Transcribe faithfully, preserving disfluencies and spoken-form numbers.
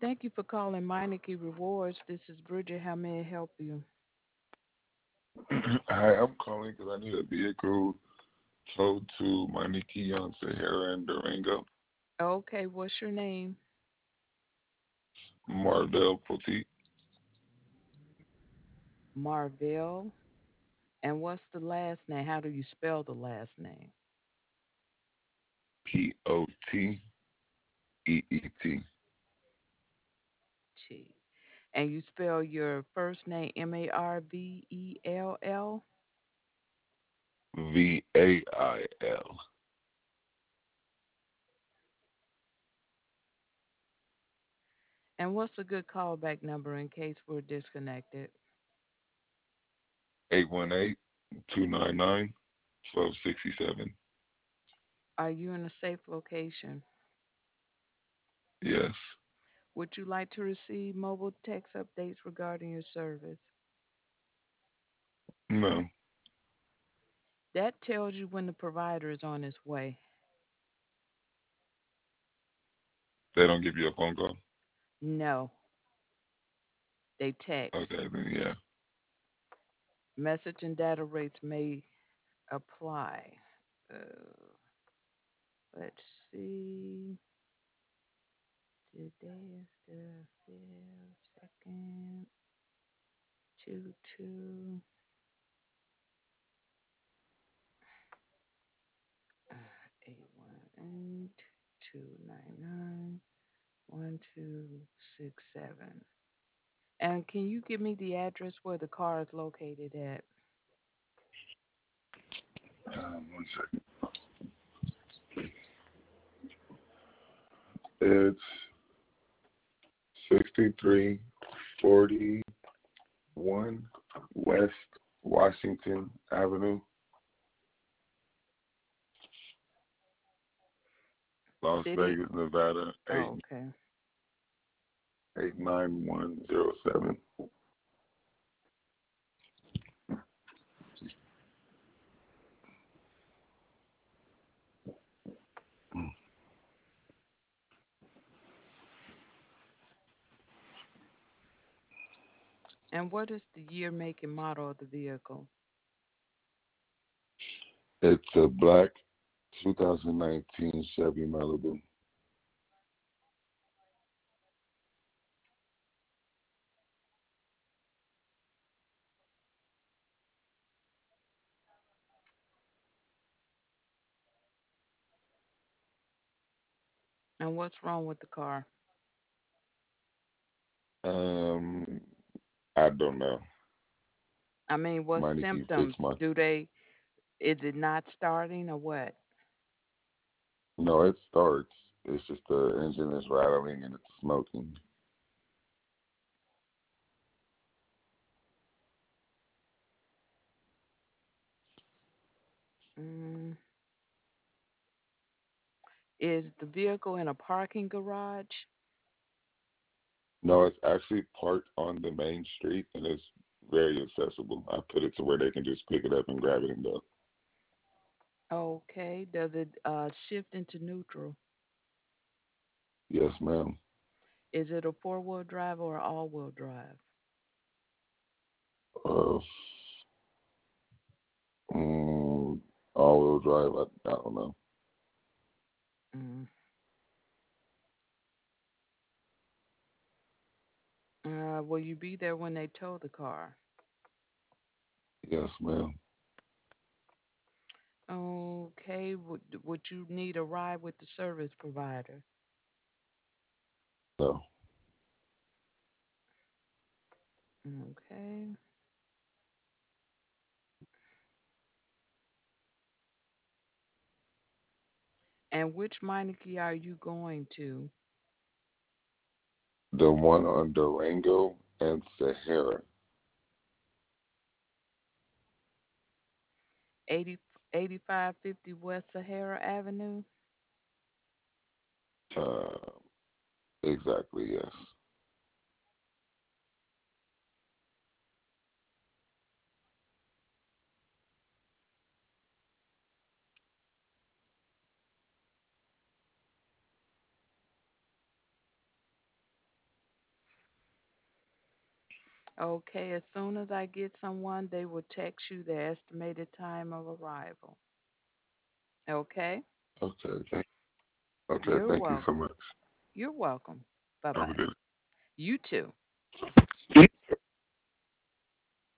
Thank you for calling Meineke Rewards. This is Bridget. How may I help you? Hi, I'm calling because I need a vehicle towed to my Nikki on Sahara and Durango. Okay, what's your name? Marvell Poteet, Marvell. And what's the last name? How do you spell the last name? P O T E E T, T. And you spell your first name M A R V E L L? V A I L, And what's a good callback number in case we're disconnected? eight one eight two nine nine twelve sixty seven. Are you in a safe location? Yes. Would you like to receive mobile text updates regarding your service? No, That tells you when the provider is on its way. they don't give you a phone call? No, they text. Okay, then yeah. Message and data rates may apply. Uh, let's see. Today is the fifth, second, two, two, uh, eight, one, eight, two, nine, nine, one, two, six, seven. And can you give me the address where the car is located at? Um, one second. It's sixty-three forty-one West Washington Avenue, Las City? Vegas, Nevada, eight Oh, okay. eight nine one zero seven. And what is the year, make, and model of the vehicle? It's a black twenty nineteen Chevy Malibu. And what's wrong with the car? Um, I don't know. I mean, what Might need to fix symptoms my. do they? Is it not starting or what? No, it starts. It's just the engine is rattling and it's smoking. Mm, is the vehicle in a parking garage? No, it's actually parked on the main street and it's very accessible. I put it to where they can just pick it up and grab it and go. Okay. Does it uh, shift into neutral? Yes, ma'am. Is it a four wheel drive or all wheel drive? Uh, mm, all-wheel drive. I, I don't know. Mm. Uh, will you be there when they tow the car? Yes, ma'am. Okay. Would would you need a ride with the service provider? No. Okay. And which Meineke are you going to? The one on Durango and Sahara. eighty, eighty-five fifty West Sahara Avenue? Uh, exactly, yes. Okay, as soon as I get someone, they will text you the estimated time of arrival. Okay? Okay, thank, okay, You're thank you so welcome. much. You're welcome. Bye Have a bye. good You too.